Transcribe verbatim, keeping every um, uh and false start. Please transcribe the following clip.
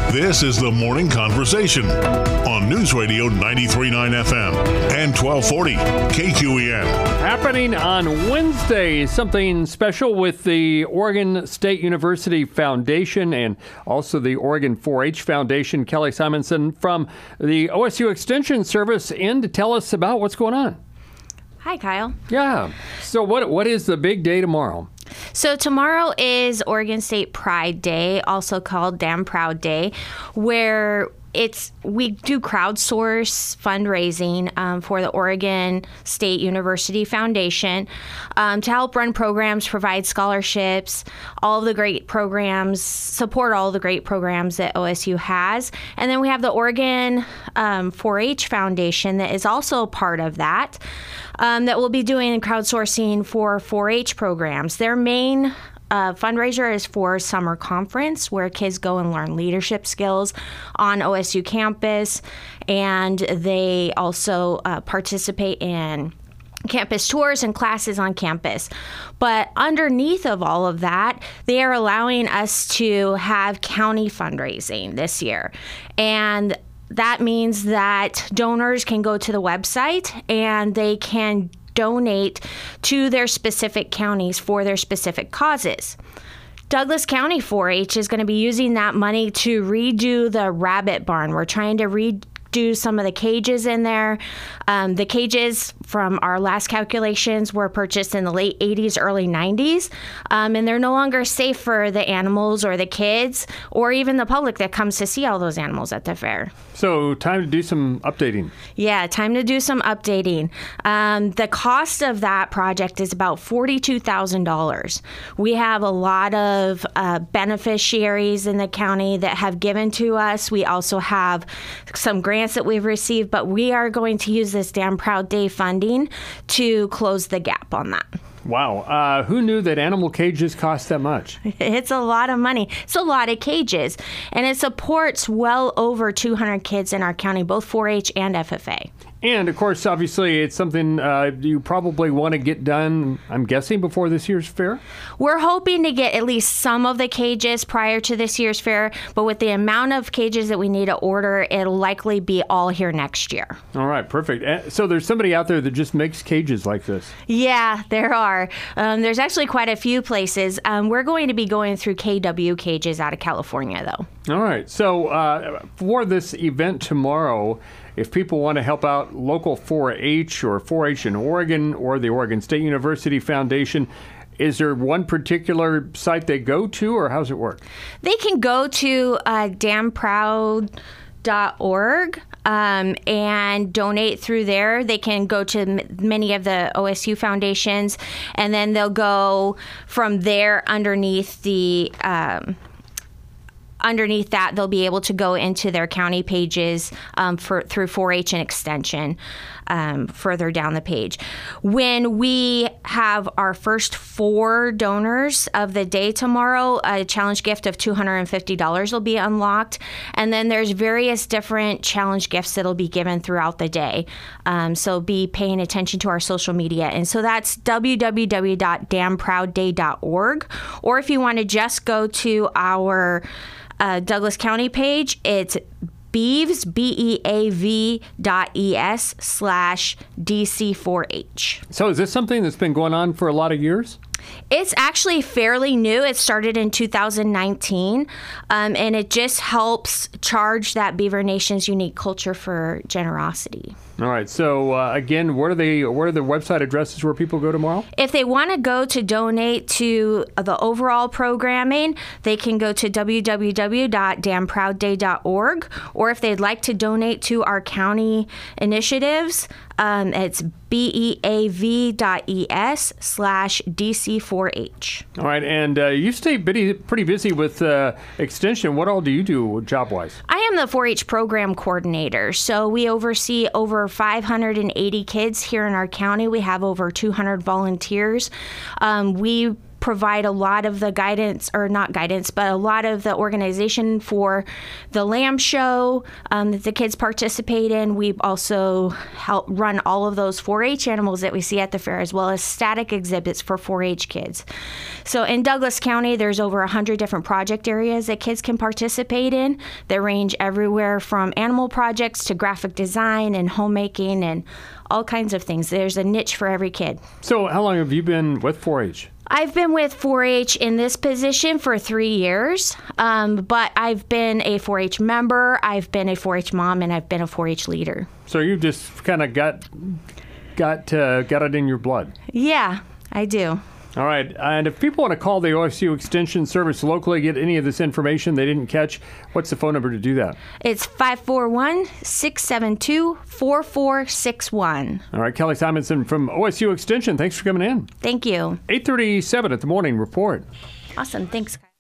This is the Morning Conversation on News Radio ninety-three point nine F M and twelve forty K Q E N. Happening on Wednesday, something special with the Oregon State University Foundation and also the Oregon four H Foundation. Kelly Simonson from the O S U Extension Service in to tell us about what's going on. Hi, Kyle. Yeah. So what what is the big day tomorrow? So tomorrow is Oregon State Pride Day, also called Damn Proud Day, where it's we do crowdsource fundraising um, for the Oregon State University Foundation um, to help run programs, provide scholarships, all of the great programs, support all the great programs that O S U has. And then we have the Oregon um, four H Foundation that is also a part of that, um, that will be doing crowdsourcing for four H programs. Their main Uh, fundraiser is for summer conference where kids go and learn leadership skills on O S U campus, and they also uh, participate in campus tours and classes on campus. But underneath of all of that, they are allowing us to have county fundraising this year. And that means that donors can go to the website and they can donate to their specific counties for their specific causes. Douglas County four H is going to be using that money to redo the rabbit barn. We're trying to redo some of the cages in there. Um, the cages from our last calculations were purchased in the late eighties, early nineties, um, and they're no longer safe for the animals or the kids or even the public that comes to see all those animals at the fair. So time to do some updating. Yeah, time to do some updating. Um, the cost of that project is about forty-two thousand dollars. We have a lot of uh, beneficiaries in the county that have given to us. We also have some grants that we've received, but we are going to use this Damn Proud Day funding to close the gap on that. Wow. Uh, who knew that animal cages cost that much? It's a lot of money. It's a lot of cages. And it supports well over two hundred kids in our county, both four H and F F A. And, of course, obviously, it's something uh, you probably want to get done, I'm guessing, before this year's fair? We're hoping to get at least some of the cages prior to this year's fair, but with the amount of cages that we need to order, it'll likely be all here next year. All right, perfect. So there's somebody out there that just makes cages like this? Yeah, there are. Um, there's actually quite a few places. Um, we're going to be going through K W Cages out of California, though. All right. So uh, for this event tomorrow, if people want to help out local four H or four H in Oregon or the Oregon State University Foundation, is there one particular site they go to, or how's it work? They can go to uh, damn proud dot org um, and donate through there. They can go to m- many of the O S U foundations, and then they'll go from there underneath the... Um, Underneath that, they'll be able to go into their county pages um, for through four H and Extension um, further down the page. When we have our first four donors of the day tomorrow, a challenge gift of two hundred fifty dollars will be unlocked. And then there's various different challenge gifts that'll be given throughout the day. Um, so be paying attention to our social media. And so that's w w w dot damn proud day dot org. Or if you want to just go to our Uh, Douglas County page, it's Beavs, B E A V dot E S slash D C four H. So is this something that's been going on for a lot of years? It's actually fairly new. It started in two thousand nineteen, um, and it just helps charge that Beaver Nation's unique culture for generosity. All right. So uh, again, what are the what are the website addresses where people go tomorrow? If they want to go to donate to the overall programming, they can go to w w w dot damn proud day dot org, or if they'd like to donate to our county initiatives, um, it's B E A V dot E S slash D C four H. All right, and uh, you stay pretty, pretty busy with uh, Extension. What all do you do job-wise? I am the four H program coordinator, so we oversee over five hundred eighty kids here in our county. We have over two hundred volunteers. Um, we provide a lot of the guidance, or not guidance, but a lot of the organization for the lamb show um, that the kids participate in. We also help run all of those four H animals that we see at the fair, as well as static exhibits for four H kids. So in Douglas County, there's over one hundred different project areas that kids can participate in that range everywhere from animal projects to graphic design and homemaking and all kinds of things. There's a niche for every kid. So how long have you been with four H? I've been with four H in this position for three years, um, but I've been a four H member, I've been a four H mom, and I've been a four H leader. So you just kind of got got uh, got it in your blood. Yeah, I do. All right. And if people want to call the O S U Extension Service locally, get any of this information they didn't catch, what's the phone number to do that? It's five four one, six seven two, four four six one. All right. Kelly Simonson from O S U Extension, thanks for coming in. Thank you. eight thirty-seven at the Morning Report. Awesome. Thanks.